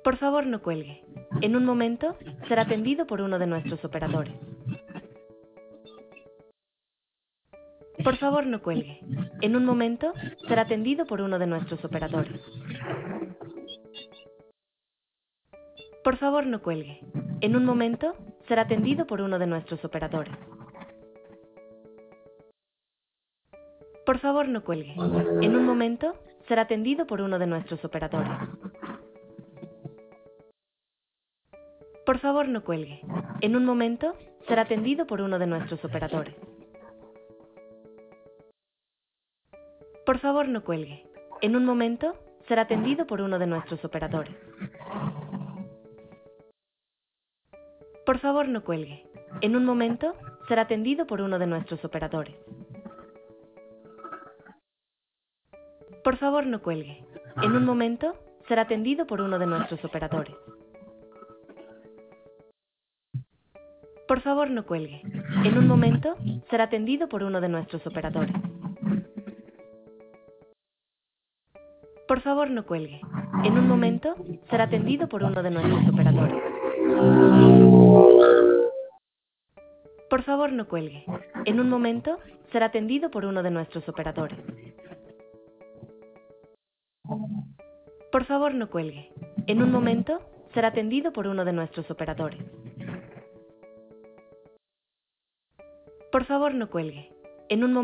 Por favor, no cuelgue. En un momento será atendido por uno de nuestros operadores. Por favor, no cuelgue. En un momento será atendido por uno de nuestros operadores. Por favor, no cuelgue. En un momento será atendido por uno de nuestros operadores. Por favor, no cuelgue. En un momento será atendido por uno de nuestros operadores. Por favor, no cuelgue. En un momento será atendido por uno de nuestros operadores. Por favor, no cuelgue. En un momento será atendido por uno de nuestros operadores. Por favor, no cuelgue. En un momento será atendido por uno de nuestros operadores. Por favor, no cuelgue. En un momento será atendido por uno de nuestros operadores. Por favor, no cuelgue. En un momento será atendido por uno de nuestros operadores. Por favor, no cuelgue. En un momento será atendido por uno de nuestros operadores. Por favor, no cuelgue. En un momento será atendido por uno de nuestros operadores. Por favor, no cuelgue. En un momento será atendido por uno de nuestros operadores. Por favor, no cuelgue. En un momento